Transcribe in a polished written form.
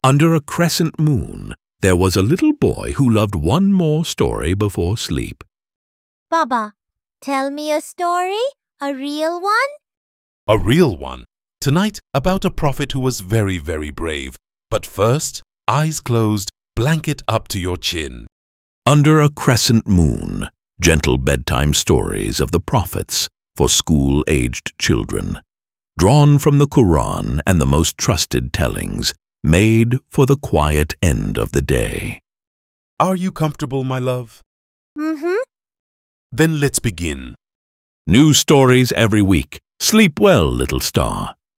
Under a crescent moon, there was a little boy who loved one more story before sleep. Baba, tell me a story, a real one? A real one. Tonight, about a prophet who was very, very brave. But first, eyes closed, blanket up to your chin. Under a crescent moon, gentle bedtime stories of the prophets for school-aged children, drawn from the Quran and the most trusted tellings, made for the quiet end of the day. Are you comfortable, my love? Mm-hmm. Then let's begin. New stories every week. Sleep well, little star.